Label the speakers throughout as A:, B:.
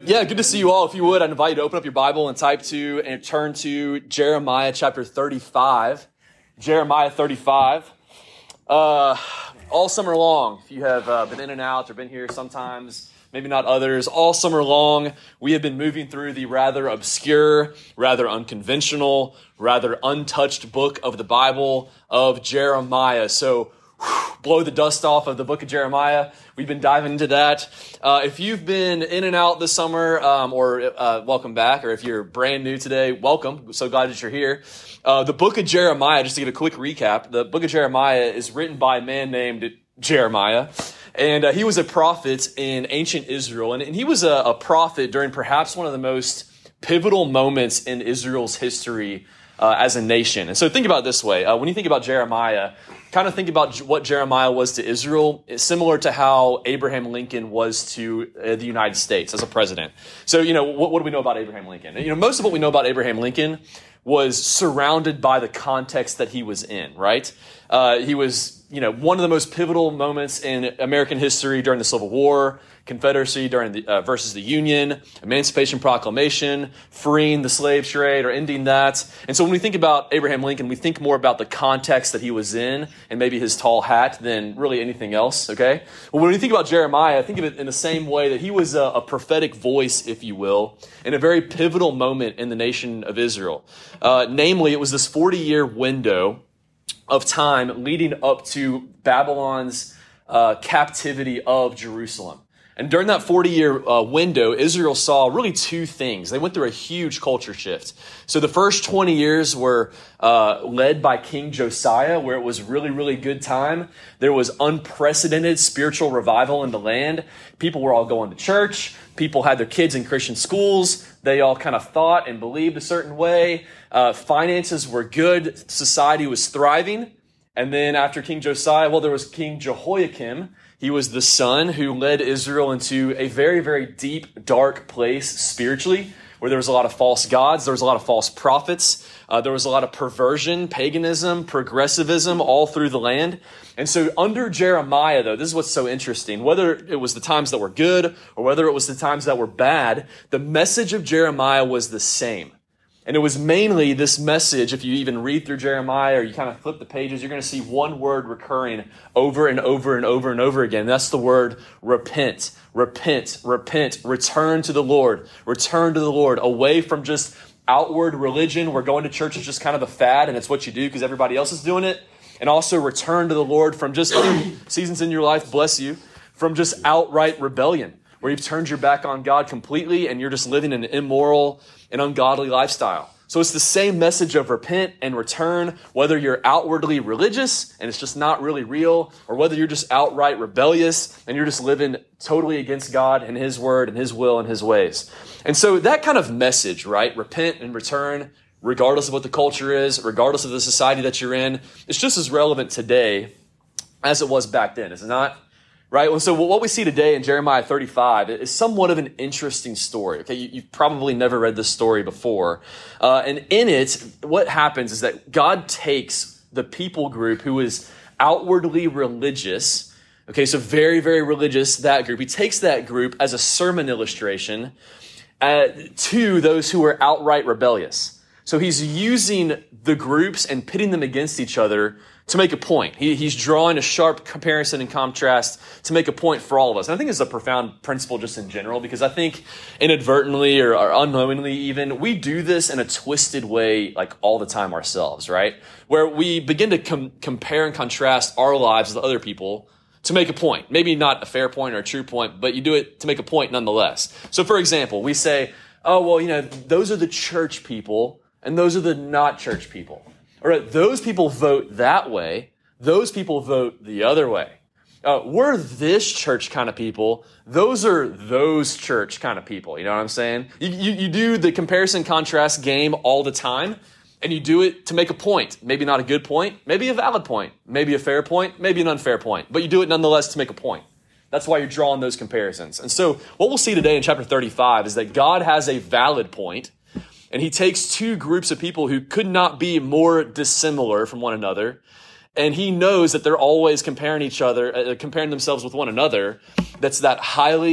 A: Yeah, good to see you all. If you would, I'd invite you to open up your Bible and type to and turn to Jeremiah chapter 35. Jeremiah 35. All summer long, if you have been in and out or been here sometimes, maybe not others, all summer long, we have been moving through the rather obscure, rather unconventional, rather untouched book of the Bible of Jeremiah. So, blow the dust off of the book of Jeremiah. We've been diving into that. If you've been in and out this summer, welcome back. Or if you're brand new today, welcome. So glad that you're here. The book of Jeremiah, just to give a quick recap, the book of Jeremiah is written by a man named Jeremiah. And he was a prophet in ancient Israel. And he was a prophet during perhaps one of the most pivotal moments in Israel's history as a nation. And so think about it this way. When you think about Jeremiah, kind of think about what Jeremiah was to Israel. It's similar to how Abraham Lincoln was to the United States as a president. So, what do we know about Abraham Lincoln? Most of what we know about Abraham Lincoln was surrounded by the context that he was in, right? He was, one of the most pivotal moments in American history during the Civil War, Confederacy during the versus the Union, Emancipation Proclamation, freeing the slave trade or ending that. And so when we think about Abraham Lincoln, we think more about the context that he was in and maybe his tall hat than really anything else, okay? Well, when we think about Jeremiah, think of it in the same way that he was a prophetic voice, if you will, in a very pivotal moment in the nation of Israel. Namely, it was this 40-year window of time leading up to Babylon's captivity of Jerusalem. And during that 40-year window, Israel saw really two things. They went through a huge culture shift. So the first 20 years were led by King Josiah, where it was really, really good time. There was unprecedented spiritual revival in the land. People were all going to church. People had their kids in Christian schools. They all kind of thought and believed a certain way. Finances were good. Society was thriving. And then after King Josiah, there was King Jehoiakim. He was the son who led Israel into a very, very deep, dark place spiritually, where there was a lot of false gods, there was a lot of false prophets, there was a lot of perversion, paganism, progressivism all through the land. And so under Jeremiah, though, this is what's so interesting. Whether it was the times that were good or whether it was the times that were bad, the message of Jeremiah was the same. And it was mainly this message, if you even read through Jeremiah or you kind of flip the pages, you're going to see one word recurring over and over and over and over again. That's the word repent, repent, repent, return to the Lord, away from just outward religion where going to church is just kind of a fad and it's what you do because everybody else is doing it. And also return to the Lord from just seasons in your life, bless you, from just outright rebellion, where you've turned your back on God completely and you're just living an immoral and ungodly lifestyle. So it's the same message of repent and return, whether you're outwardly religious and it's just not really real, or whether you're just outright rebellious and you're just living totally against God and His word and His will and His ways. And so that kind of message, right? Repent and return, regardless of what the culture is, regardless of the society that you're in, it's just as relevant today as it was back then, is it not? Right? Well, so what we see today in Jeremiah 35 is somewhat of an interesting story. Okay, you've probably never read this story before. And in it, what happens is that God takes the people group who is outwardly religious, okay, so very, very religious, that group. He takes that group as a sermon illustration to those who are outright rebellious. So he's using the groups and pitting them against each other to make a point. He's drawing a sharp comparison and contrast to make a point for all of us. And I think it's a profound principle just in general, because I think inadvertently or unknowingly even, we do this in a twisted way like all the time ourselves, right? Where we begin to compare and contrast our lives with other people to make a point. Maybe not a fair point or a true point, but you do it to make a point nonetheless. So for example, we say, those are the church people and those are the not church people. All right, those people vote that way. Those people vote the other way. We're this church kind of people. Those are those church kind of people. You know what I'm saying? You do the comparison contrast game all the time, and you do it to make a point. Maybe not a good point, maybe a valid point, maybe a fair point, maybe an unfair point, but you do it nonetheless to make a point. That's why you're drawing those comparisons. And so what we'll see today in chapter 35 is that God has a valid point. And he takes two groups of people who could not be more dissimilar from one another. And he knows that they're always comparing themselves with one another. That's that highly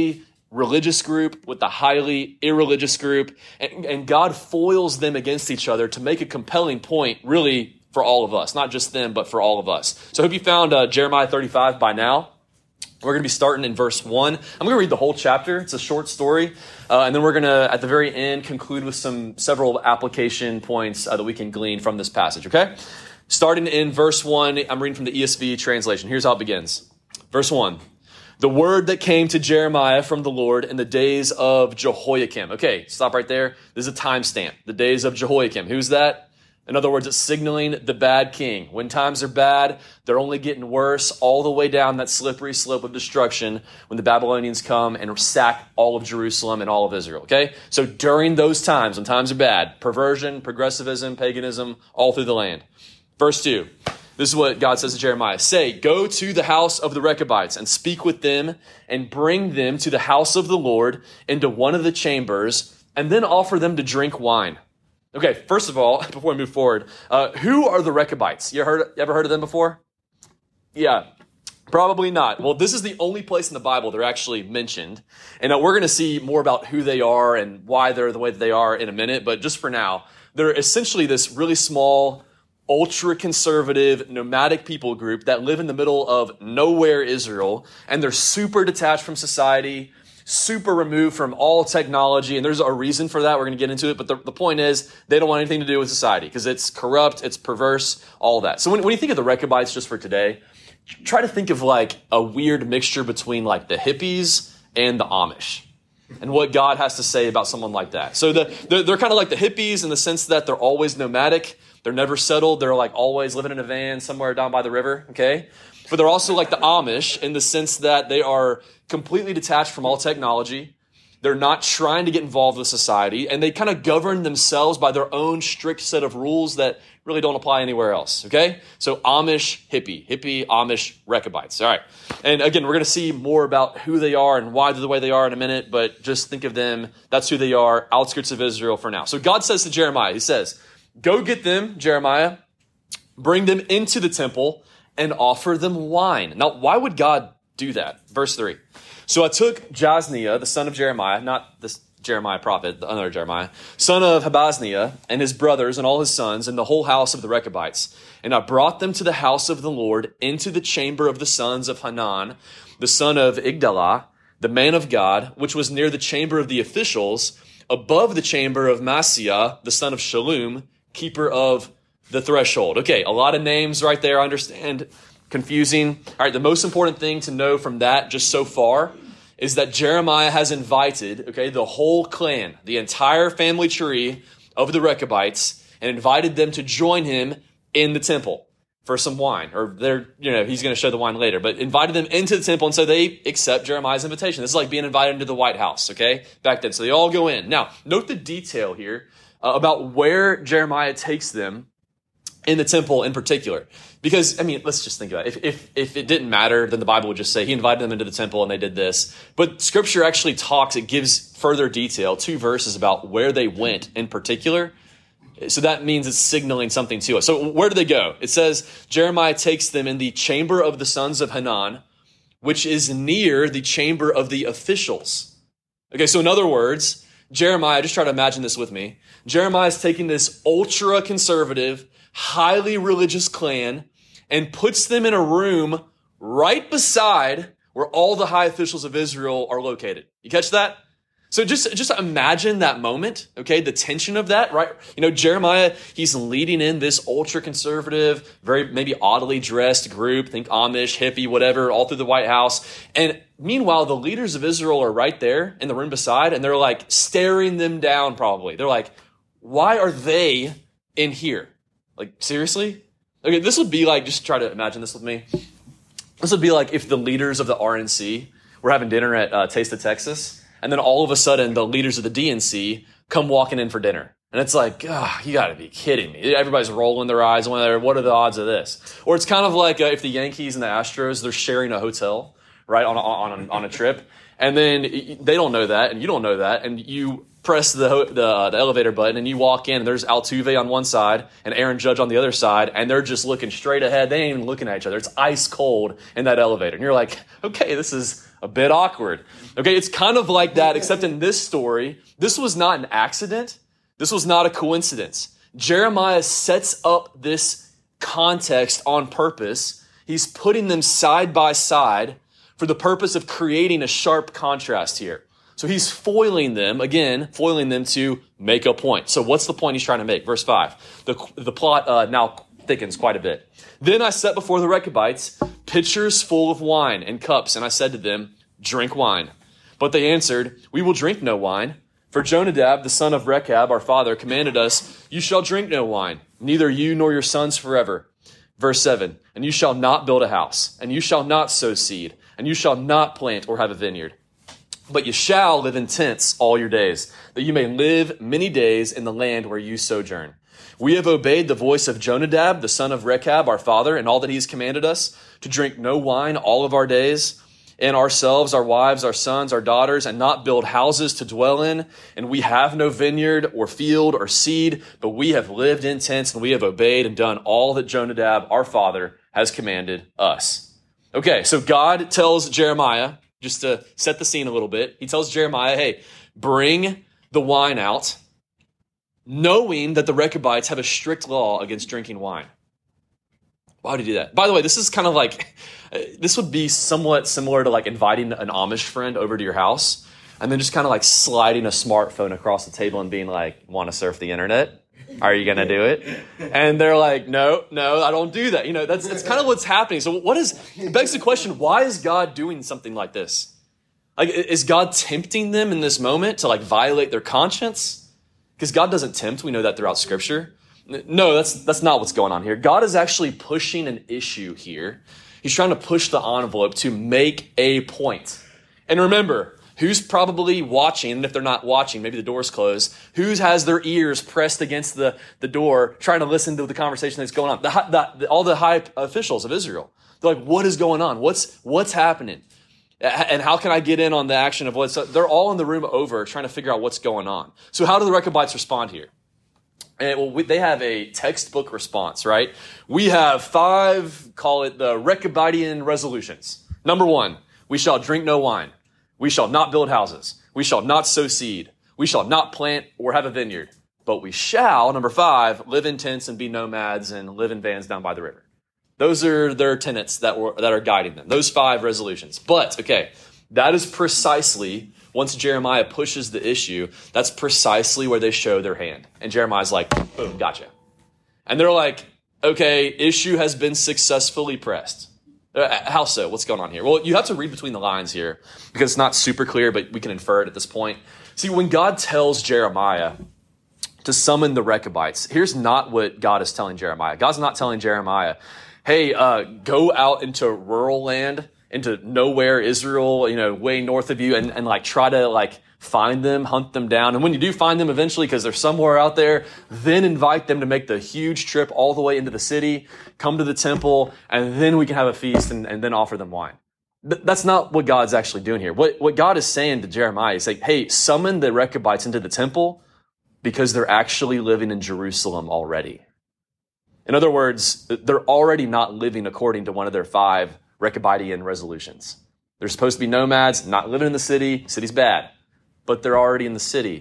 A: religious group with the highly irreligious group, and God foils them against each other to make a compelling point, really, for all of us, not just them, but for all of us. So I hope you found Jeremiah 35 by now. We're going to be starting in verse 1. I'm going to read the whole chapter. It's a short story. And then we're going to, at the very end, conclude with several application points that we can glean from this passage, okay? Starting in verse 1, I'm reading from the ESV translation. Here's how it begins. Verse 1. The word that came to Jeremiah from the Lord in the days of Jehoiakim. Okay, stop right there. This is a timestamp. The days of Jehoiakim. Who's that? In other words, it's signaling the bad king. When times are bad, they're only getting worse all the way down that slippery slope of destruction when the Babylonians come and sack all of Jerusalem and all of Israel, okay? So during those times, when times are bad, perversion, progressivism, paganism, all through the land. Verse 2. This is what God says to Jeremiah. Say, go to the house of the Rechabites and speak with them and bring them to the house of the Lord into one of the chambers and then offer them to drink wine. Okay, first of all, before we move forward, who are the Rechabites? You ever heard of them before? Yeah, probably not. Well, this is the only place in the Bible they're actually mentioned. And we're going to see more about who they are and why they're the way that they are in a minute. But just for now, they're essentially this really small, ultra-conservative, nomadic people group that live in the middle of nowhere Israel, and they're super detached from society, super removed from all technology, and there's a reason for that. We're going to get into it, but the point is they don't want anything to do with society because it's corrupt, it's perverse, all that. So when you think of the Rechabites, just for today, try to think of like a weird mixture between like the hippies and the Amish. And what God has to say about someone like that. So they're kind of like the hippies in the sense that they're always nomadic. They're never settled. They're like always living in a van somewhere down by the river, okay? But they're also like the Amish in the sense that they are completely detached from all technology. They're not trying to get involved with society, and they kind of govern themselves by their own strict set of rules that really don't apply anywhere else, okay? So Amish, hippie, Amish, Rechabites, all right. And again, we're going to see more about who they are and why they're the way they are in a minute, but just think of them, that's who they are, outskirts of Israel for now. So God says to Jeremiah, he says, go get them, Jeremiah, bring them into the temple and offer them wine. Now, why would God do that? Verse 3. So I took Jazniah, the son of Jeremiah, not this Jeremiah prophet, the other Jeremiah, son of Habazniah, and his brothers and all his sons, and the whole house of the Rechabites. And I brought them to the house of the Lord into the chamber of the sons of Hanan, the son of Igdalah, the man of God, which was near the chamber of the officials, above the chamber of Maaseiah, the son of Shallum, keeper of the threshold. Okay, a lot of names right there, I understand. Confusing. All right, the most important thing to know from that just so far is that Jeremiah has invited, okay, the whole clan, the entire family tree of the Rechabites, and invited them to join him in the temple for some wine. Or he's going to show the wine later, but invited them into the temple, and so they accept Jeremiah's invitation. This is like being invited into the White House, okay, back then. So they all go in. Now, note the detail here about where Jeremiah takes them in the temple in particular. Because, I mean, let's just think about it. If it didn't matter, then the Bible would just say he invited them into the temple and they did this. But Scripture actually it gives further detail, 2 verses about where they went in particular. So that means it's signaling something to us. So where do they go? It says Jeremiah takes them in the chamber of the sons of Hanan, which is near the chamber of the officials. Okay, so in other words, Jeremiah, just try to imagine this with me. Jeremiah is taking this ultra-conservative, highly religious clan and puts them in a room right beside where all the high officials of Israel are located. You catch that? So just imagine that moment, okay? The tension of that, right? Jeremiah, he's leading in this ultra-conservative, very maybe oddly dressed group, think Amish, hippie, whatever, all through the White House. And meanwhile, the leaders of Israel are right there in the room beside, and they're like staring them down probably. They're like, why are they in here? Like, seriously? Okay, this would be like, just try to imagine this with me. This would be like if the leaders of the RNC were having dinner at Taste of Texas, and then all of a sudden the leaders of the DNC come walking in for dinner. And it's like, you got to be kidding me. Everybody's rolling their eyes. What are the odds of this? Or it's kind of like if the Yankees and the Astros, they're sharing a hotel, right, on a trip. And then they don't know that, and you don't know that, and you press the elevator button, and you walk in, and there's Altuve on one side and Aaron Judge on the other side, and they're just looking straight ahead. They ain't even looking at each other. It's ice cold in that elevator. And you're like, okay, this is a bit awkward. Okay, it's kind of like that, except in this story, this was not an accident. This was not a coincidence. Jeremiah sets up this context on purpose. He's putting them side by side for the purpose of creating a sharp contrast here. So he's foiling them to make a point. So what's the point he's trying to make? Verse 5. The plot now thickens quite a bit. Then I set before the Rechabites pitchers full of wine and cups, and I said to them, drink wine. But they answered, we will drink no wine. For Jonadab, the son of Rechab, our father, commanded us, you shall drink no wine, neither you nor your sons forever. Verse 7, and you shall not build a house, and you shall not sow seed, and you shall not plant or have a vineyard. But you shall live in tents all your days, that you may live many days in the land where you sojourn. We have obeyed the voice of Jonadab, the son of Rechab, our father, and all that he has commanded us, to drink no wine all of our days, and ourselves, our wives, our sons, our daughters, and not build houses to dwell in. And we have no vineyard or field or seed, but we have lived in tents, and we have obeyed and done all that Jonadab, our father, has commanded us. Okay, so God tells Jeremiah, just to set the scene a little bit, he tells Jeremiah, hey, bring the wine out, knowing that the Rechabites have a strict law against drinking wine. Why would he do that? By the way, this is kind of like, this would be somewhat similar to like inviting an Amish friend over to your house and then just kind of like sliding a smartphone across the table and being like, want to surf the internet? Are you going to do it? And they're like, no, I don't do that. That's kind of what's happening. So it begs the question, why is God doing something like this? Like, is God tempting them in this moment to like violate their conscience? Because God doesn't tempt. We know that throughout Scripture. No, that's not what's going on here. God is actually pushing an issue here. He's trying to push the envelope to make a point. And remember, who's probably watching, and if they're not watching, maybe the door's closed, who has their ears pressed against the door trying to listen to the conversation that's going on? All the high officials of Israel. They're like, what is going on? What's happening? And how can I get in on the action of they're all in the room over trying to figure out what's going on. So how do the Rechabites respond here? And they have a textbook response, right? We have 5, call it the Rechabidian resolutions. Number 1, we shall drink no wine. We shall not build houses. We shall not sow seed. We shall not plant or have a vineyard. But we shall, number 5, live in tents and be nomads and live in vans down by the river. Those are their tenets that are guiding them. Those 5 resolutions. But, okay, that is precisely, once Jeremiah pushes the issue, that's precisely where they show their hand. And Jeremiah's like, boom, gotcha. And they're like, okay, issue has been successfully pressed. How so? What's going on here? Well, you have to read between the lines here because it's not super clear, but we can infer it at this point. See, when God tells Jeremiah to summon the Rechabites, here's not what God is telling Jeremiah. God's not telling Jeremiah, hey, go out into rural land, into nowhere, Israel, way north of you, and like try to like find them, hunt them down. And when you do find them eventually, because they're somewhere out there, then invite them to make the huge trip all the way into the city, come to the temple, and then we can have a feast and then offer them wine. That's not what God's actually doing here. What God is saying to Jeremiah is like, hey, summon the Rechabites into the temple because they're actually living in Jerusalem already. In other words, they're already not living according to one of their 5 Rechabidian resolutions. They're supposed to be nomads, not living in the city. City's bad, but they're already in the city.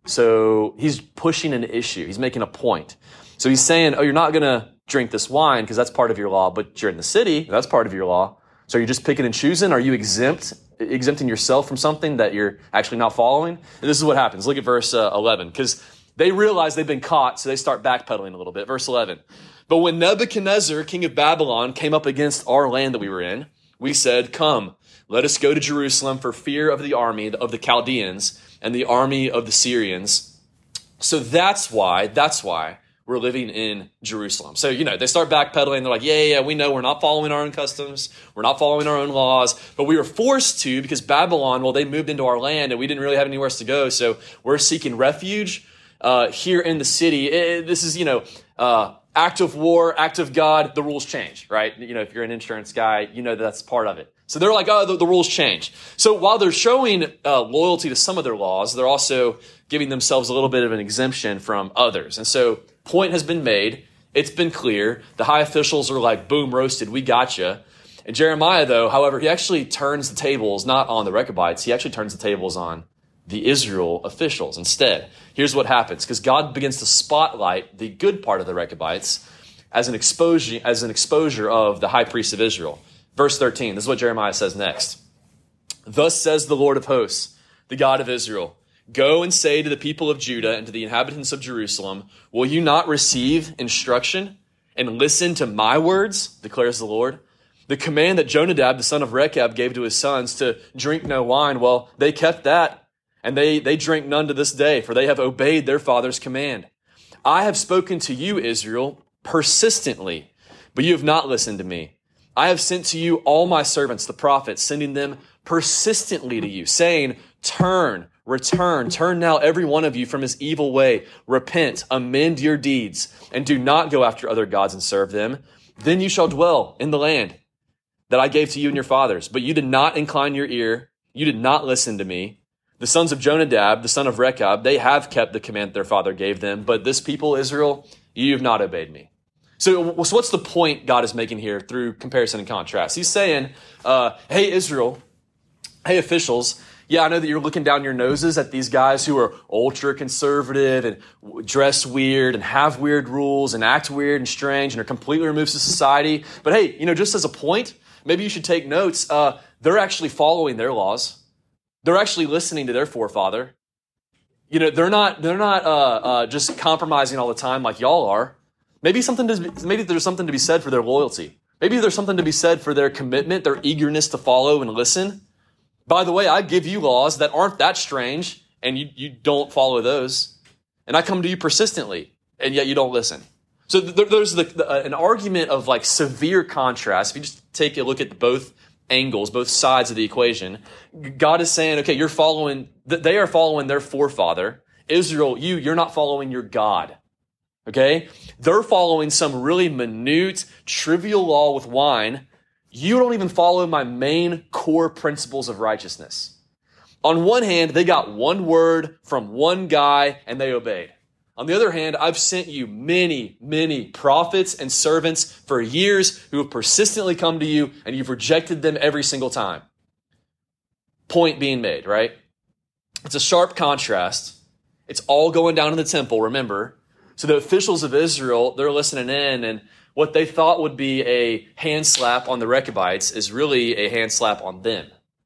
A: So he's pushing an issue. He's making a point. So he's saying, oh, you're not going to drink this wine because that's part of your law, but you're in the city. That's part of your law. So you're just picking and choosing? Are you exempting yourself from something that you're actually not following? And this is what happens. Look at verse 11, because they realize they've been caught, so they start backpedaling a little bit. Verse 11. But when Nebuchadnezzar, king of Babylon, came up against our land that we were in, we said, come, let us go to Jerusalem for fear of the army of the Chaldeans and the army of the Syrians. So that's why we're living in Jerusalem. So, they start backpedaling. They're like, yeah, we know we're not following our own customs. We're not following our own laws, but we were forced to because Babylon, they moved into our land and we didn't really have anywhere else to go. So we're seeking refuge here in the city. This is, act of war, act of God, the rules change, right? If you're an insurance guy, that's part of it. So they're like, oh, the rules change. So while they're showing loyalty to some of their laws, they're also giving themselves a little bit of an exemption from others. And so point has been made. It's been clear. The high officials are like, boom, roasted. We gotcha. And Jeremiah, though, however, he actually turns the tables not on the Rechabites. He actually turns the tables on the Israel officials instead. Here's what happens, because God begins to spotlight the good part of the Rechabites as an exposure of the high priest of Israel. Verse 13, this is what Jeremiah says next. Thus says the Lord of hosts, the God of Israel, go and say to the people of Judah and to the inhabitants of Jerusalem, will you not receive instruction and listen to my words, declares the Lord? The command that Jonadab, the son of Rechab, gave to his sons to drink no wine, well, they kept that, and they drink none to this day, for they have obeyed their father's command. I have spoken to you, Israel, persistently, but you have not listened to me. I have sent to you all my servants, the prophets, sending them persistently to you, saying, turn now every one of you from his evil way. Repent, amend your deeds, and do not go after other gods and serve them. Then you shall dwell in the land that I gave to you and your fathers. But you did not incline your ear. You did not listen to me. The sons of Jonadab, the son of Rechab, they have kept the command their father gave them. But this people, Israel, you have not obeyed me. So what's the point God is making here through comparison and contrast? He's saying, hey, Israel, hey, officials, yeah, I know that you're looking down your noses at these guys who are ultra-conservative and dress weird and have weird rules and act weird and strange and are completely removed from society. But hey, just as a point, maybe you should take notes. They're actually following their laws. They're actually listening to their forefather. They're not just compromising all the time like y'all are. Maybe there's something to be said for their loyalty. Maybe there's something to be said for their commitment, their eagerness to follow and listen. By the way, I give you laws that aren't that strange, and you don't follow those. And I come to you persistently, and yet you don't listen. So there's an argument of like severe contrast. If you just take a look at both angles, both sides of the equation, God is saying, okay, they are following their forefather. Israel, you're not following your God. Okay? They're following some really minute, trivial law with wine. You don't even follow my main core principles of righteousness. On one hand, they got one word from one guy and they obeyed. On the other hand, I've sent you many, many prophets and servants for years who have persistently come to you and you've rejected them every single time. Point being made, right? It's a sharp contrast. It's all going down in the temple, remember. So the officials of Israel, they're listening in, and what they thought would be a hand slap on the Rechabites is really a hand slap on them.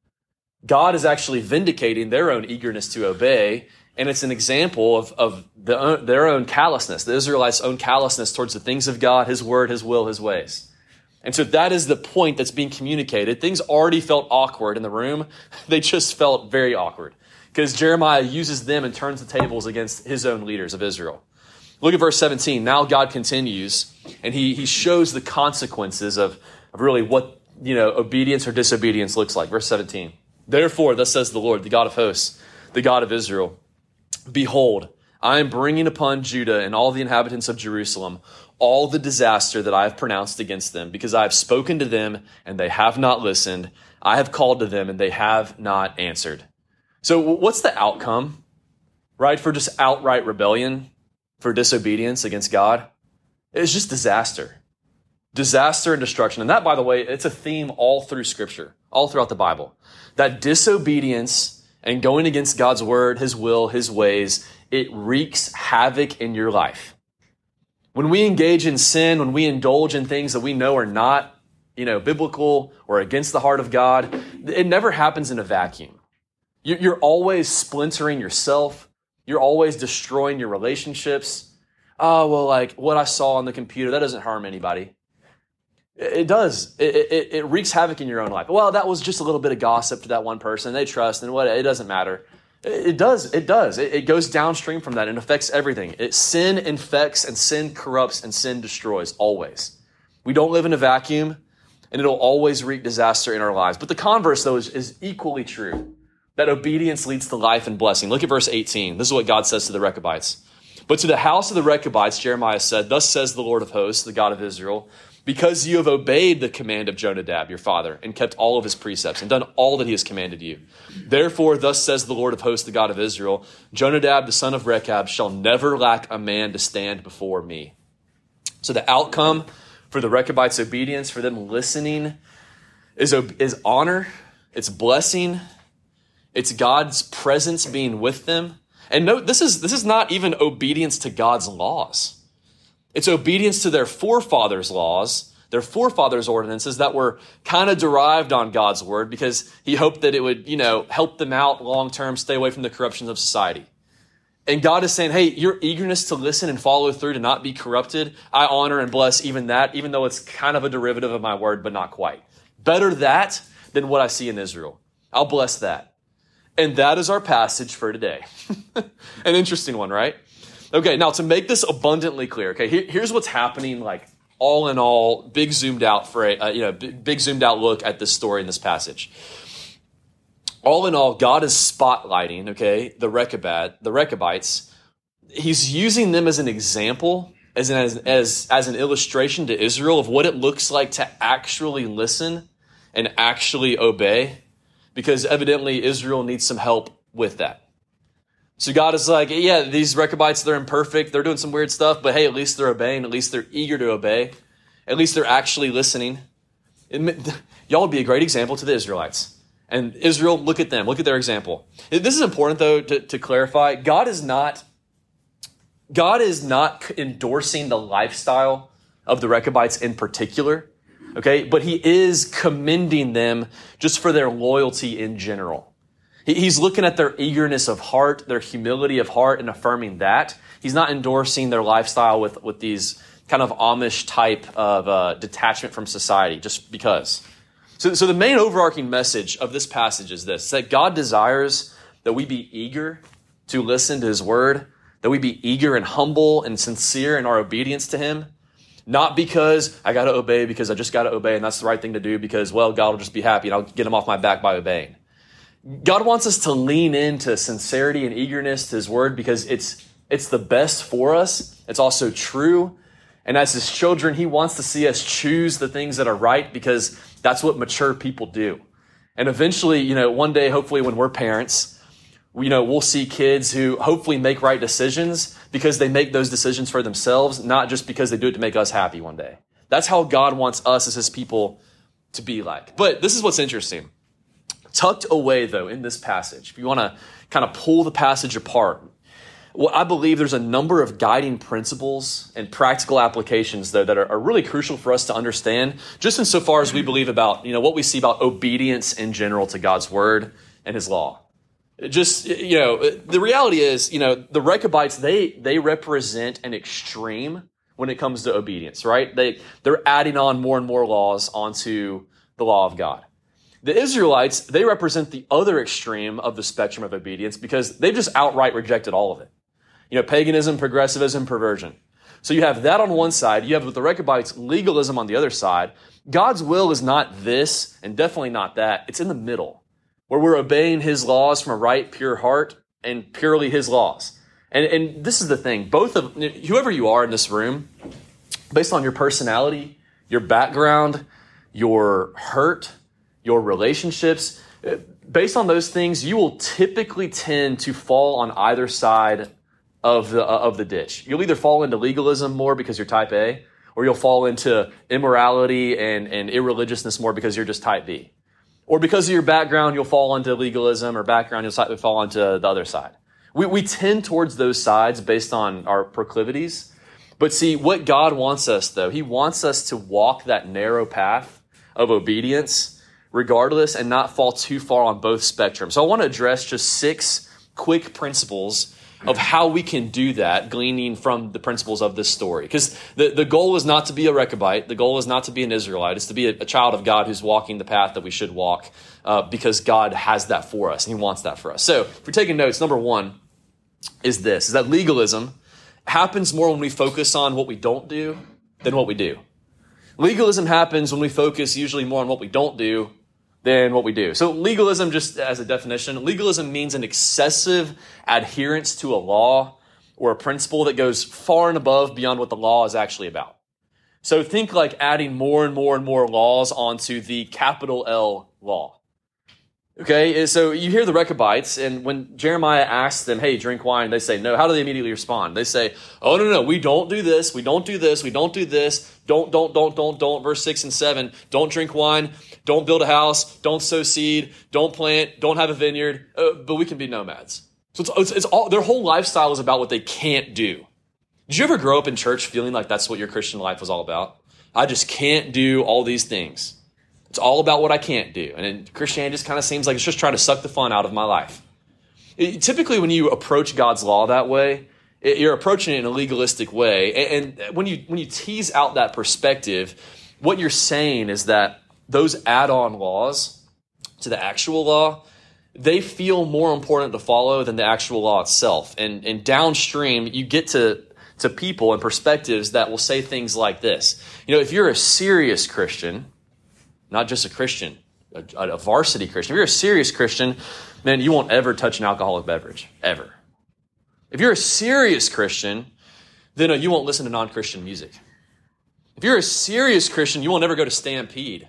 A: God is actually vindicating their own eagerness to obey, and it's an example of their own callousness, the Israelites' own callousness towards the things of God, his word, his will, his ways. And so that is the point that's being communicated. Things already felt awkward in the room. They just felt very awkward because Jeremiah uses them and turns the tables against his own leaders of Israel. Look at verse 17. Now God continues, and he shows the consequences of really what, obedience or disobedience looks like. Verse 17. Therefore, thus says the Lord, the God of hosts, the God of Israel, behold, I am bringing upon Judah and all the inhabitants of Jerusalem all the disaster that I have pronounced against them, because I have spoken to them and they have not listened. I have called to them and they have not answered. So what's the outcome, right, for just outright rebellion? For disobedience against God, it's just disaster. Disaster and destruction. And that, by the way, it's a theme all through Scripture, all throughout the Bible. That disobedience and going against God's word, his will, his ways, it wreaks havoc in your life. When we engage in sin, when we indulge in things that we know are not, biblical or against the heart of God, it never happens in a vacuum. You're always splintering yourself. You're always destroying your relationships. Oh, well, like what I saw on the computer, that doesn't harm anybody. It does. It wreaks havoc in your own life. Well, that was just a little bit of gossip to that one person. They trust, and it doesn't matter. It does. It goes downstream from that and affects everything. Sin infects and sin corrupts and sin destroys always. We don't live in a vacuum, and it'll always wreak disaster in our lives. But the converse, though, is equally true. That obedience leads to life and blessing. Look at verse 18. This is what God says to the Rechabites. But to the house of the Rechabites, Jeremiah said, thus says the Lord of hosts, the God of Israel, because you have obeyed the command of Jonadab, your father, and kept all of his precepts and done all that he has commanded you. Therefore, thus says the Lord of hosts, the God of Israel, Jonadab, the son of Rechab, shall never lack a man to stand before me. So the outcome for the Rechabites' obedience, for them listening, is honor, it's blessing, it's God's presence being with them. And note, this is not even obedience to God's laws. It's obedience to their forefathers' laws, their forefathers' ordinances that were kind of derived on God's word because he hoped that it would, help them out long-term, stay away from the corruptions of society. And God is saying, hey, your eagerness to listen and follow through, to not be corrupted, I honor and bless even that, even though it's kind of a derivative of my word, but not quite. Better that than what I see in Israel. I'll bless that. And that is our passage for today. An interesting one, right? Okay, now to make this abundantly clear, okay, here's what's happening, like all in all, big zoomed out big zoomed out look at this story in this passage. All in all, God is spotlighting, okay, the Rechabites. He's using them as an example, as an illustration to Israel of what it looks like to actually listen and actually obey, because evidently Israel needs some help with that. So God is like, yeah, these Rechabites, they're imperfect. They're doing some weird stuff, but hey, at least they're obeying. At least they're eager to obey. At least they're actually listening. Y'all would be a great example to the Israelites. And Israel, look at them. Look at their example. This is important, though, to clarify. God is not endorsing the lifestyle of the Rechabites in particular, okay? But he is commending them just for their loyalty in general. He's looking at their eagerness of heart, their humility of heart, and affirming that. He's not endorsing their lifestyle with these kind of Amish type of detachment from society just because. So the main overarching message of this passage is this, that God desires that we be eager to listen to his word, that we be eager and humble and sincere in our obedience to him, not because I got to obey because I just got to obey and that's the right thing to do because, well, God will just be happy and I'll get him off my back by obeying. God wants us to lean into sincerity and eagerness to his word because it's the best for us. It's also true. And as his children, he wants to see us choose the things that are right because that's what mature people do. And eventually, one day, hopefully when we're parents, we'll see kids who hopefully make right decisions because they make those decisions for themselves, not just because they do it to make us happy one day. That's how God wants us as his people to be like. But this is what's interesting. Tucked away, though, in this passage, if you want to kind of pull the passage apart, well, I believe there's a number of guiding principles and practical applications, though, that are really crucial for us to understand, just insofar as we believe about, what we see about obedience in general to God's word and his law. Just, the reality is, the Rechabites, they represent an extreme when it comes to obedience, right? They're adding on more and more laws onto the law of God. The Israelites, they represent the other extreme of the spectrum of obedience because they've just outright rejected all of it. Paganism, progressivism, perversion. So you have that on one side. You have with the Rechabites, legalism on the other side. God's will is not this and definitely not that. It's in the middle where we're obeying his laws from a right, pure heart and purely his laws. And this is the thing. Whoever you are in this room, based on your personality, your background, your hurt, your relationships, based on those things, you will typically tend to fall on either side of the ditch. You'll either fall into legalism more because you're type A, or you'll fall into immorality and irreligiousness more because you're just type B. Or because of your background, you'll fall into legalism, or background, you'll fall onto the other side. We tend towards those sides based on our proclivities. But see, what God wants us, though, he wants us to walk that narrow path of obedience regardless and not fall too far on both spectrums. So I want to address just 6 quick principles of how we can do that, gleaning from the principles of this story. Because the goal is not to be a Rechabite. The goal is not to be an Israelite. It's to be a child of God who's walking the path that we should walk because God has that for us and he wants that for us. So if you're taking notes, number 1 is that legalism happens more when we focus on what we don't do than what we do. Legalism happens when we focus usually more on what we don't do than what we do. So legalism, just as a definition, legalism means an excessive adherence to a law or a principle that goes far and above beyond what the law is actually about. So think like adding more and more and more laws onto the capital L law. Okay, so you hear the Rechabites, and when Jeremiah asks them, hey, drink wine, they say no. How do they immediately respond? They say, oh, no, we don't do this, we don't do this, we don't do this, don't, verse 6 and 7, don't drink wine, don't build a house, don't sow seed, don't plant, don't have a vineyard, but we can be nomads. So it's all, their whole lifestyle is about what they can't do. Did you ever grow up in church feeling like that's what your Christian life was all about? I just can't do all these things. It's all about what I can't do. And then Christianity just kind of seems like it's just trying to suck the fun out of my life. Typically, when you approach God's law that way, you're approaching it in a legalistic way. And when you tease out that perspective, what you're saying is that those add-on laws to the actual law, they feel more important to follow than the actual law itself. And downstream, you get to people and perspectives that will say things like this. If you're a serious Christian, not just a Christian, a varsity Christian. If you're a serious Christian, man, you won't ever touch an alcoholic beverage, ever. If you're a serious Christian, then you won't listen to non-Christian music. If you're a serious Christian, you won't ever go to Stampede.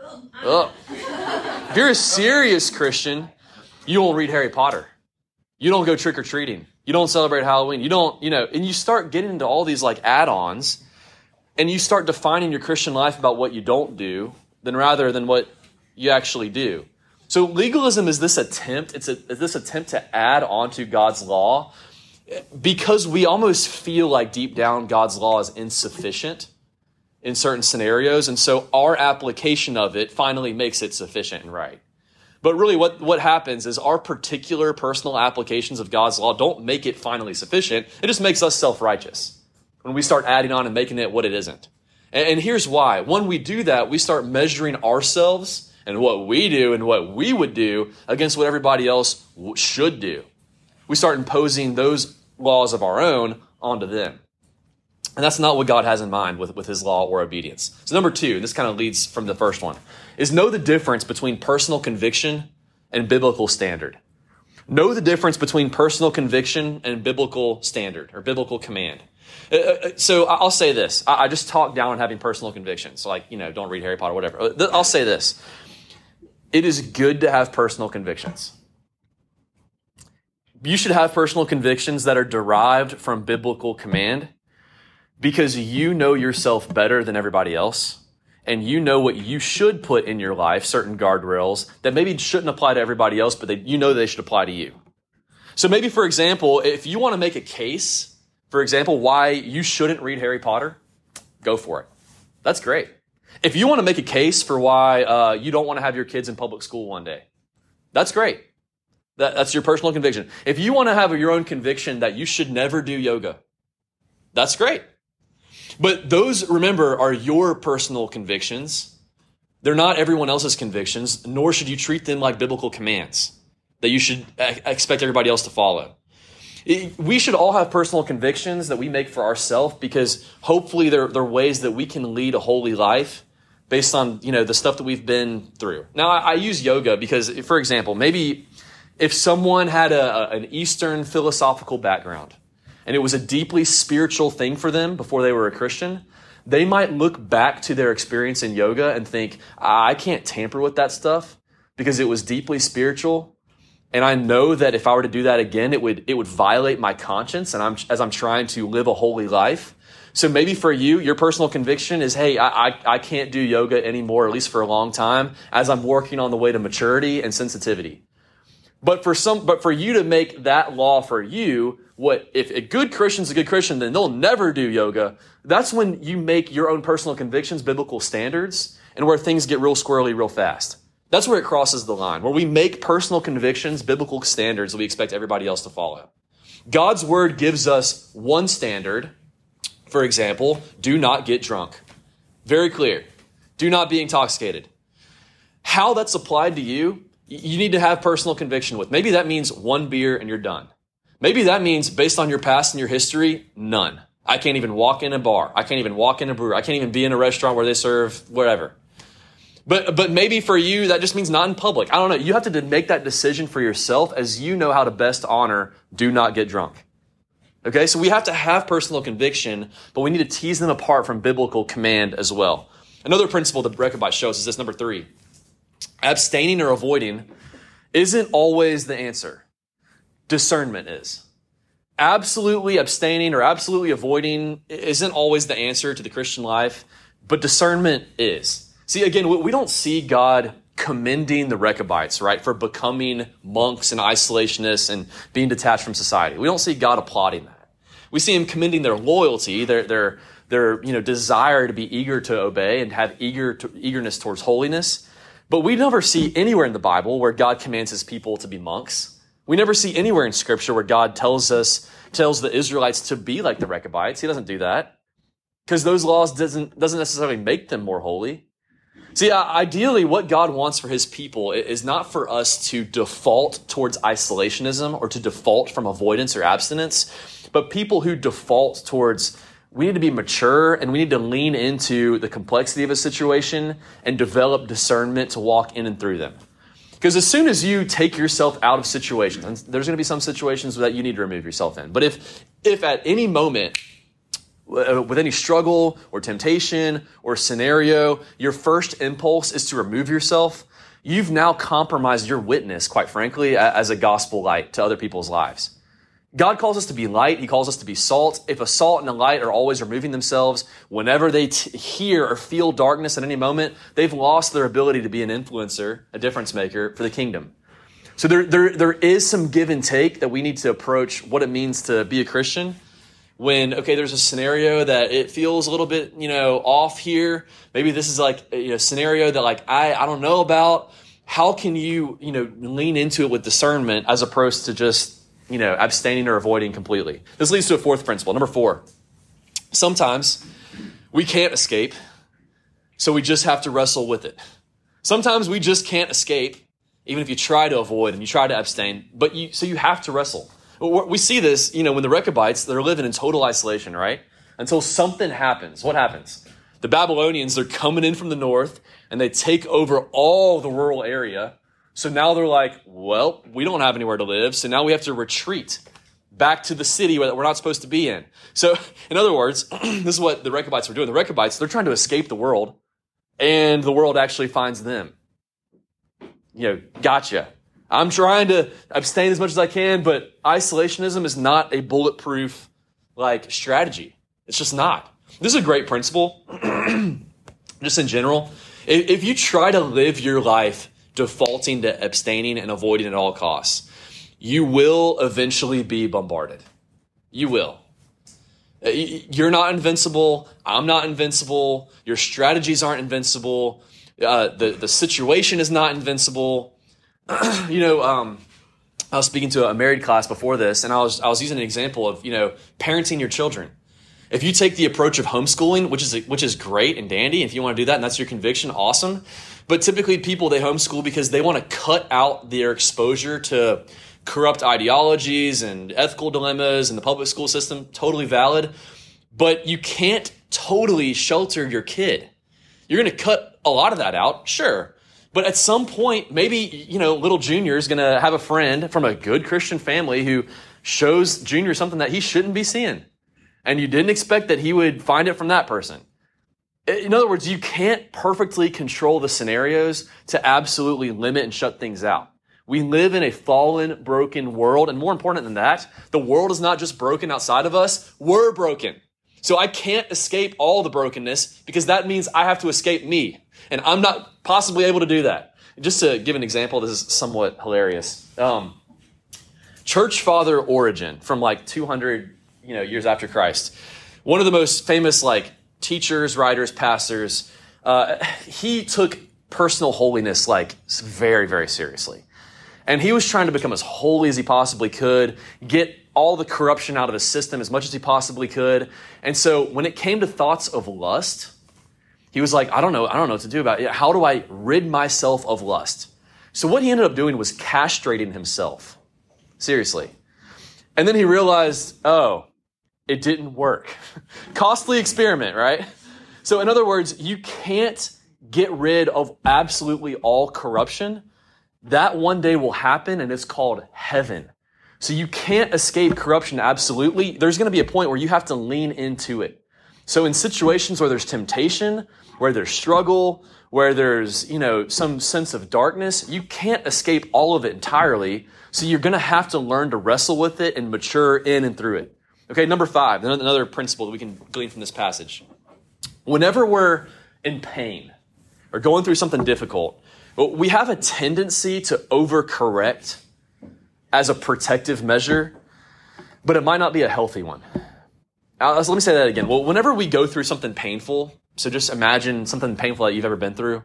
A: If you're a serious Christian, you won't read Harry Potter. You don't go trick-or-treating. You don't celebrate Halloween. You don't, and you start getting into all these like add-ons, and you start defining your Christian life about what you don't do, rather than what you actually do. So legalism is this attempt, it's this attempt to add onto God's law because we almost feel like deep down God's law is insufficient in certain scenarios. And so our application of it finally makes it sufficient and right. But really what happens is our particular personal applications of God's law don't make it finally sufficient. It just makes us self-righteous when we start adding on and making it what it isn't. And here's why. When we do that, we start measuring ourselves and what we do and what we would do against what everybody else should do. We start imposing those laws of our own onto them. And that's not what God has in mind with his law or obedience. So number 2, and this kind of leads from the first one, is know the difference between personal conviction and biblical standard. Know the difference between personal conviction and biblical standard or biblical command. So I'll say this. I just talk down on having personal convictions. So don't read Harry Potter, whatever. I'll say this. It is good to have personal convictions. You should have personal convictions that are derived from biblical command because you know yourself better than everybody else. And you know what you should put in your life, certain guardrails that maybe shouldn't apply to everybody else, but they should apply to you. So maybe, for example, if you want to make a case, for example, why you shouldn't read Harry Potter, go for it. That's great. If you want to make a case for why you don't want to have your kids in public school one day, that's great. That's your personal conviction. If you want to have your own conviction that you should never do yoga, that's great. But those, remember, are your personal convictions. They're not everyone else's convictions, nor should you treat them like biblical commands that you should expect everybody else to follow. We should all have personal convictions that we make for ourselves because hopefully they're ways that we can lead a holy life based on, the stuff that we've been through. Now, I use yoga because, for example, maybe if someone had an Eastern philosophical background, and it was a deeply spiritual thing for them before they were a Christian, they might look back to their experience in yoga and think, I can't tamper with that stuff because it was deeply spiritual. And I know that if I were to do that again, it would violate my conscience and as I'm trying to live a holy life. So maybe for you, your personal conviction is, hey, I can't do yoga anymore, at least for a long time, as I'm working on the way to maturity and sensitivity. But for you to make that law for you, if a good Christian's a good Christian, then they'll never do yoga. That's when you make your own personal convictions biblical standards and where things get real squirrely real fast. That's where it crosses the line, where we make personal convictions biblical standards that we expect everybody else to follow. God's word gives us one standard. For example, do not get drunk. Very clear. Do not be intoxicated. How that's applied to you, you need to have personal conviction with. Maybe that means 1 beer and you're done. Maybe that means, based on your past and your history, none. I can't even walk in a bar. I can't even walk in a brewery. I can't even be in a restaurant where they serve whatever. But maybe for you, that just means not in public. I don't know. You have to make that decision for yourself as you know how to best honor do not get drunk. Okay, so we have to have personal conviction, but we need to tease them apart from biblical command as well. Another principle that Rechabites shows is this, number 3. Abstaining or avoiding isn't always the answer. Discernment is. Absolutely abstaining or absolutely avoiding isn't always the answer to the Christian life, but discernment is. See, again, we don't see God commending the Rechabites, right, for becoming monks and isolationists and being detached from society. We don't see God applauding that. We see him commending their loyalty, their desire to be eager to obey and have eagerness towards holiness. But we never see anywhere in the Bible where God commands his people to be monks. We never see anywhere in Scripture where God tells the Israelites to be like the Rechabites. He doesn't do that because those laws doesn't necessarily make them more holy. See, ideally, what God wants for his people is not for us to default towards isolationism or to default from avoidance or abstinence, but people who default towards we need to be mature and we need to lean into the complexity of a situation and develop discernment to walk in and through them. Because as soon as you take yourself out of situations, and there's going to be some situations that you need to remove yourself in. But if at any moment, with any struggle or temptation or scenario, your first impulse is to remove yourself, you've now compromised your witness, quite frankly, as a gospel light to other people's lives. God calls us to be light. He calls us to be salt. If a salt and a light are always removing themselves, whenever they hear or feel darkness at any moment, they've lost their ability to be an influencer, a difference maker for the kingdom. So there is some give and take that we need to approach what it means to be a Christian. When, okay, there's a scenario that it feels a little bit, off here. Maybe this is like a scenario that I don't know about. How can you, lean into it with discernment as opposed to just abstaining or avoiding completely? This leads to a fourth principle. Number 4, sometimes we can't escape, so we just have to wrestle with it. Sometimes we just can't escape, even if you try to avoid and you try to abstain, so you have to wrestle. We see this, when the Rechabites, they're living in total isolation, right? Until something happens. What happens? The Babylonians, they're coming in from the north, and they take over all the rural area. So now they're like, well, we don't have anywhere to live, so now we have to retreat back to the city that we're not supposed to be in. So, in other words, this is what the Rechabites were doing. The Rechabites, they're trying to escape the world, and the world actually finds them. Gotcha. I'm trying to abstain as much as I can, but isolationism is not a bulletproof, strategy. It's just not. This is a great principle, just in general. If you try to live your life defaulting to abstaining and avoiding at all costs, you will eventually be bombarded. You will. You're not invincible. I'm not invincible. Your strategies aren't invincible. The situation is not invincible. I was speaking to a married class before this, and I was using an example of, parenting your children. If you take the approach of homeschooling, which is great and dandy, if you want to do that and that's your conviction, awesome. But typically people, they homeschool because they want to cut out their exposure to corrupt ideologies and ethical dilemmas in the public school system. Totally valid. But you can't totally shelter your kid. You're going to cut a lot of that out, sure. But at some point, maybe, little Junior is going to have a friend from a good Christian family who shows Junior something that he shouldn't be seeing. And you didn't expect that he would find it from that person. In other words, you can't perfectly control the scenarios to absolutely limit and shut things out. We live in a fallen, broken world. And more important than that, the world is not just broken outside of us. We're broken. So I can't escape all the brokenness because that means I have to escape me. And I'm not possibly able to do that. Just to give an example, this is somewhat hilarious. Church Father Origen from 200 years after Christ. One of the most famous teachers, writers, pastors. He took personal holiness very, very seriously. And he was trying to become as holy as he possibly could, get all the corruption out of the system as much as he possibly could. And so when it came to thoughts of lust, he was like, I don't know what to do about it. How do I rid myself of lust? So what he ended up doing was castrating himself. Seriously. And then he realized, it didn't work. Costly experiment, right? So in other words, you can't get rid of absolutely all corruption. That one day will happen, and it's called heaven. So you can't escape corruption absolutely. There's going to be a point where you have to lean into it. So in situations where there's temptation, where there's struggle, where there's, some sense of darkness, you can't escape all of it entirely. So you're going to have to learn to wrestle with it and mature in and through it. Okay, number 5, another principle that we can glean from this passage. Whenever we're in pain or going through something difficult, we have a tendency to overcorrect as a protective measure, but it might not be a healthy one. Let me say that again. Well, whenever we go through something painful, so just imagine something painful that you've ever been through,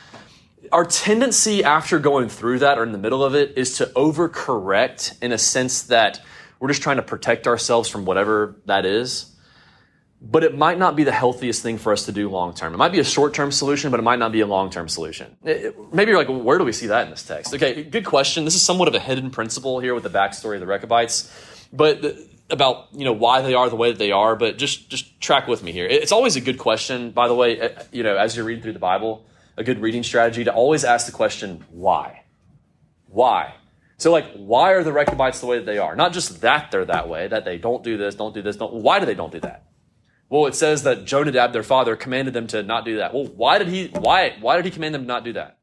A: our tendency after going through that or in the middle of it is to overcorrect in a sense that we're just trying to protect ourselves from whatever that is. But it might not be the healthiest thing for us to do long term. It might be a short-term solution, but it might not be a long-term solution. Maybe you're like, well, where do we see that in this text? Okay, good question. This is somewhat of a hidden principle here with the backstory of the Rechabites, but about why they are the way that they are. But just track with me here. It's always a good question, by the way. As you're reading through the Bible, a good reading strategy to always ask the question, why? Why? So why are the Rechabites the way that they are? Not just that they're that way, that they don't do this, why do they don't do that? Well, it says that Jonadab, their father, commanded them to not do that. Well, why did he command them to not do that?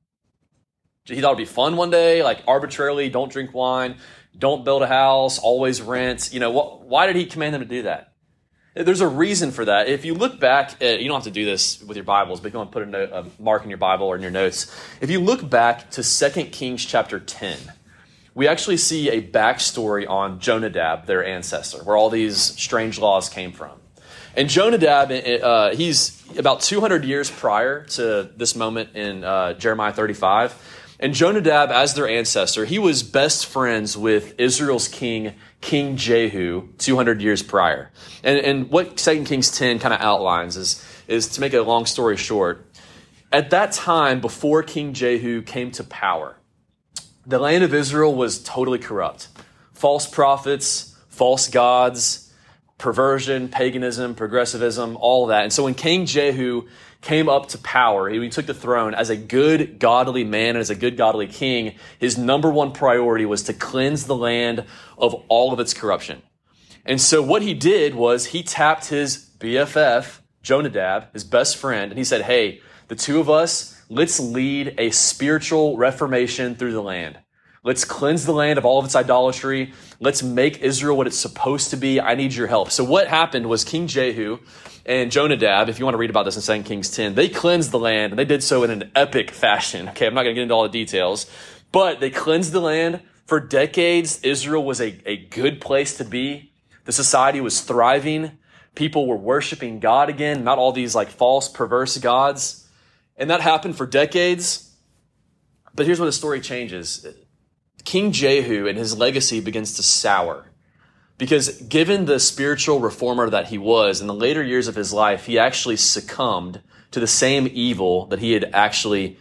A: He thought it'd be fun one day, arbitrarily, don't drink wine, don't build a house, always rent. Why did he command them to do that? There's a reason for that. If you look back, you don't have to do this with your Bibles, but if you want to put a mark in your Bible or in your notes, if you look back to 2 Kings chapter 10, we actually see a backstory on Jonadab, their ancestor, where all these strange laws came from. And Jonadab, he's about 200 years prior to this moment in Jeremiah 35. And Jonadab, as their ancestor, he was best friends with Israel's king, King Jehu, 200 years prior. And what 2 Kings 10 kind of outlines is, to make a long story short, at that time, before King Jehu came to power, the land of Israel was totally corrupt. False prophets, false gods, perversion, paganism, progressivism, all of that. And so when King Jehu came up to power, he took the throne as a good, godly man and as a good, godly king, his number one priority was to cleanse the land of all of its corruption. And so what he did was he tapped his BFF, Jonadab, his best friend, and he said, hey, the two of us, let's lead a spiritual reformation through the land. Let's cleanse the land of all of its idolatry. Let's make Israel what it's supposed to be. I need your help. So what happened was King Jehu and Jonadab, if you want to read about this in 2 Kings 10, they cleansed the land, and they did so in an epic fashion. Okay, I'm not going to get into all the details, but they cleansed the land. For decades, Israel was a good place to be. The society was thriving. People were worshiping God again, not all these false, perverse gods. And that happened for decades. But here's where the story changes. King Jehu and his legacy begins to sour because given the spiritual reformer that he was in the later years of his life, he actually succumbed to the same evil that he had actually,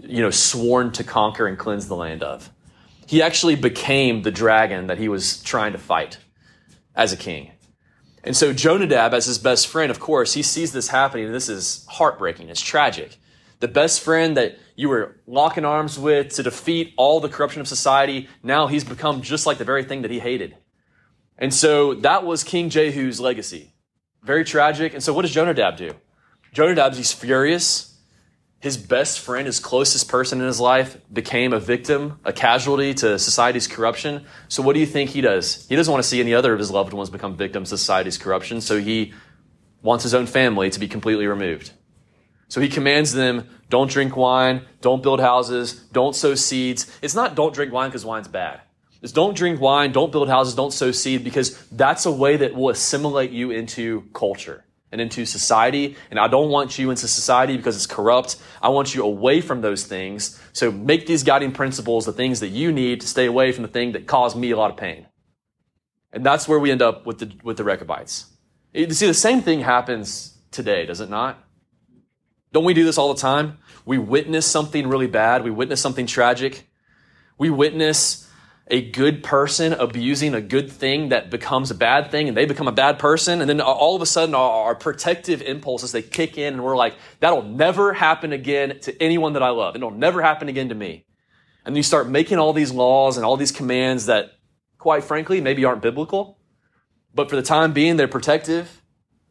A: sworn to conquer and cleanse the land of. He actually became the dragon that he was trying to fight as a king. And so Jonadab, as his best friend, of course, he sees this happening, and this is heartbreaking. It's tragic. The best friend that you were locking arms with to defeat all the corruption of society, now he's become just like the very thing that he hated. And so that was King Jehu's legacy. Very tragic. And so what does Jonadab do? Jonadab, he's furious. His best friend, his closest person in his life, became a victim, a casualty to society's corruption. So what do you think he does? He doesn't want to see any other of his loved ones become victims to society's corruption, so he wants his own family to be completely removed. So he commands them, don't drink wine, don't build houses, don't sow seeds. It's not don't drink wine because wine's bad. It's don't drink wine, don't build houses, don't sow seed, because that's a way that will assimilate you into culture and into society. And I don't want you into society because it's corrupt. I want you away from those things. So make these guiding principles the things that you need to stay away from the thing that caused me a lot of pain. And that's where we end up with the Rechabites. You see, the same thing happens today, does it not? Don't we do this all the time? We witness something really bad. We witness something tragic. We witness a good person abusing a good thing that becomes a bad thing, and they become a bad person. And then all of a sudden, our protective impulses, they kick in, and we're like, that'll never happen again to anyone that I love. It'll never happen again to me. And you start making all these laws and all these commands that, quite frankly, maybe aren't biblical, but for the time being, they're protective.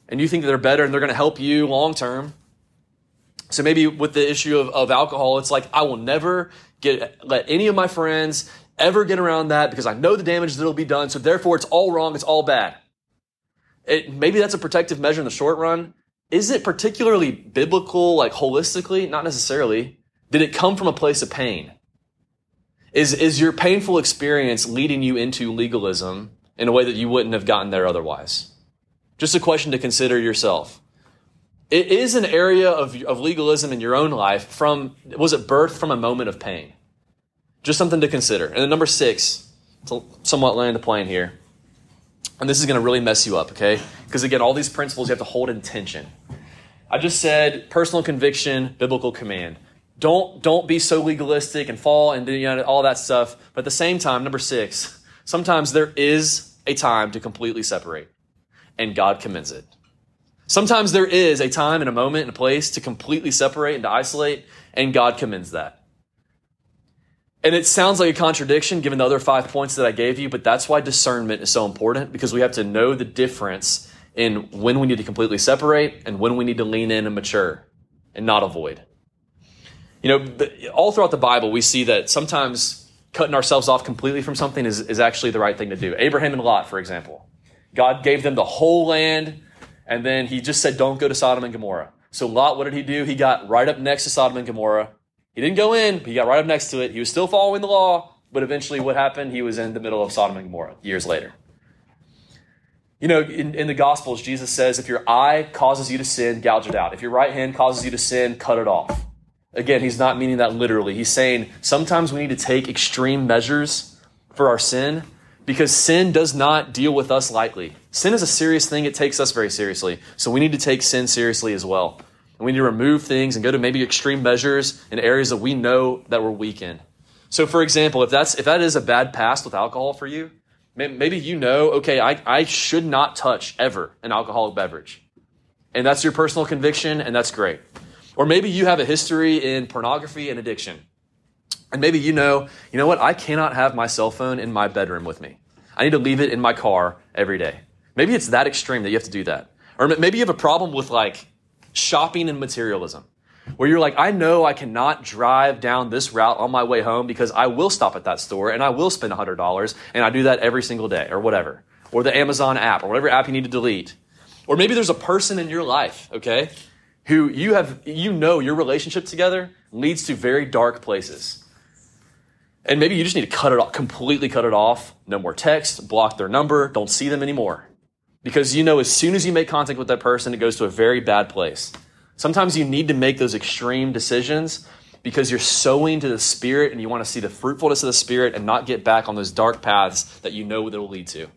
A: and you think that they're better and they're going to help you long term. So maybe with the issue of alcohol, it's like, I will never let any of my friends ever get around that because I know the damage that will be done. So therefore it's all wrong. It's all bad. Maybe that's a protective measure in the short run. Is it particularly biblical, like holistically? Not necessarily. Did it come from a place of pain? Is your painful experience leading you into legalism in a way that you wouldn't have gotten there otherwise? Just a question to consider yourself. It is an area of legalism in your own life was it birthed from a moment of pain? Just something to consider. And then number 6, to somewhat land the plane here. And this is going to really mess you up, okay? Because again, all these principles you have to hold in tension. I just said personal conviction, biblical command. Don't be so legalistic and fall into all that stuff. But at the same time, number 6, sometimes there is a time to completely separate, and God commends it. Sometimes there is a time and a moment and a place to completely separate and to isolate, and God commends that. And it sounds like a contradiction given the other 5 points that I gave you, but that's why discernment is so important, because we have to know the difference in when we need to completely separate and when we need to lean in and mature and not avoid. All throughout the Bible, we see that sometimes cutting ourselves off completely from something is actually the right thing to do. Abraham and Lot, for example. God gave them the whole land, and then he just said, don't go to Sodom and Gomorrah. So Lot, what did he do? He got right up next to Sodom and Gomorrah. He didn't go in, but he got right up next to it. He was still following the law, but eventually what happened? He was in the middle of Sodom and Gomorrah years later. In the Gospels, Jesus says, if your eye causes you to sin, gouge it out. If your right hand causes you to sin, cut it off. Again, he's not meaning that literally. He's saying sometimes we need to take extreme measures for our sin because sin does not deal with us lightly. Sin is a serious thing. It takes us very seriously. So we need to take sin seriously as well. And we need to remove things and go to maybe extreme measures in areas that we know that we're weak in. So for example, if that is a bad past with alcohol for you, maybe okay, I should not touch ever an alcoholic beverage. And that's your personal conviction, and that's great. Or maybe you have a history in pornography and addiction. And maybe you know what? I cannot have my cell phone in my bedroom with me. I need to leave it in my car every day. Maybe it's that extreme that you have to do that. Or maybe you have a problem with like shopping and materialism, where you're like, I know I cannot drive down this route on my way home because I will stop at that store and I will spend $100, and I do that every single day or whatever. Or the Amazon app or whatever app you need to delete. Or maybe there's a person in your life, okay, who your relationship together leads to very dark places. And maybe you just need to cut it off, completely cut it off. No more text, block their number, don't see them anymore. Because as soon as you make contact with that person, it goes to a very bad place. Sometimes you need to make those extreme decisions because you're sowing to the Spirit and you want to see the fruitfulness of the Spirit and not get back on those dark paths that you know that will lead to.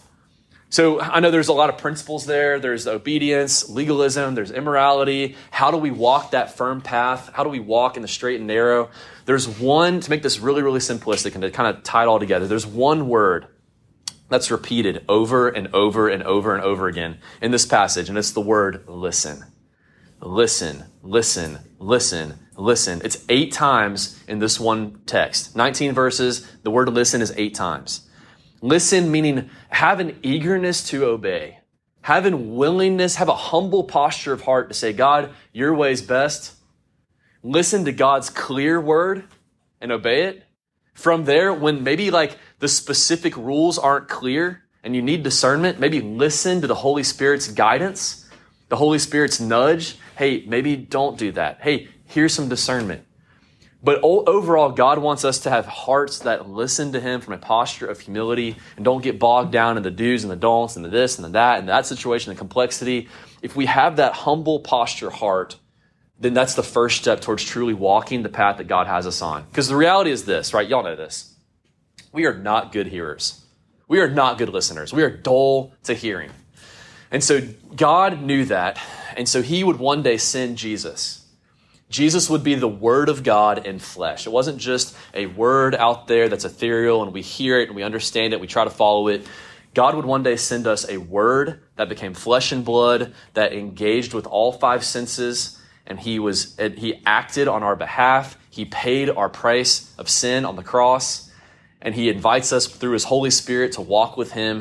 A: So I know there's a lot of principles there. There's obedience, legalism, there's immorality. How do we walk that firm path? How do we walk in the straight and narrow? There's one, to make this really, really simplistic and to kind of tie it all together, there's one word that's repeated over and over and over and over again in this passage, and it's the word listen. Listen, listen, listen, listen. It's 8 times in this one text. 19 verses, the word listen is 8 times. Listen meaning have an eagerness to obey. Have a willingness, have a humble posture of heart to say, God, your way is best. Listen to God's clear word and obey it. From there, when maybe like the specific rules aren't clear and you need discernment, maybe listen to the Holy Spirit's guidance, the Holy Spirit's nudge. Hey, maybe don't do that. Hey, here's some discernment. But overall, God wants us to have hearts that listen to him from a posture of humility and don't get bogged down in the do's and the don'ts and the this and the that and that situation, the complexity. If we have that humble posture heart, then that's the first step towards truly walking the path that God has us on. Because the reality is this, right? Y'all know this. We are not good hearers. We are not good listeners. We are dull to hearing. And so God knew that. And so he would one day send Jesus. Jesus would be the word of God in flesh. It wasn't just a word out there that's ethereal and we hear it and we understand it, we try to follow it. God would one day send us a word that became flesh and blood, that engaged with all 5 senses, and he acted on our behalf. He paid our price of sin on the cross, and he invites us through his Holy Spirit to walk with him.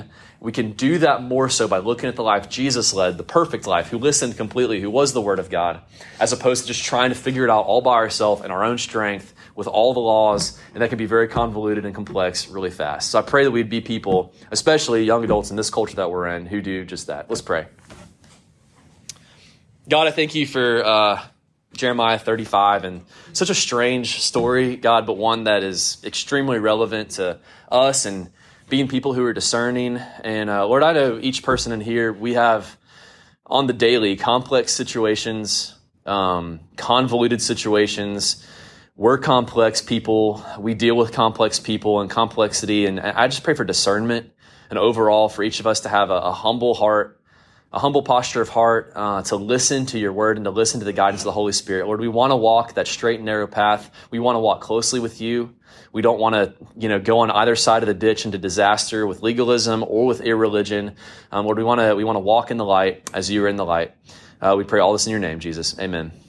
A: We can do that more so by looking at the life Jesus led, the perfect life, who listened completely, who was the Word of God, as opposed to just trying to figure it out all by ourselves in our own strength with all the laws, and that can be very convoluted and complex really fast. So I pray that we'd be people, especially young adults in this culture that we're in, who do just that. Let's pray. God, I thank you for Jeremiah 35 and such a strange story, God, but one that is extremely relevant to us and being people who are discerning. And Lord, I know each person in here, we have on the daily complex situations, convoluted situations. We're complex people. We deal with complex people and complexity. And I just pray for discernment and overall for each of us to have a humble heart, a humble posture of heart, to listen to your word and to listen to the guidance of the Holy Spirit. Lord, we want to walk that straight and narrow path. We want to walk closely with you. We don't want to, go on either side of the ditch into disaster with legalism or with irreligion. Lord, we want to walk in the light as you are in the light. We pray all this in your name, Jesus. Amen.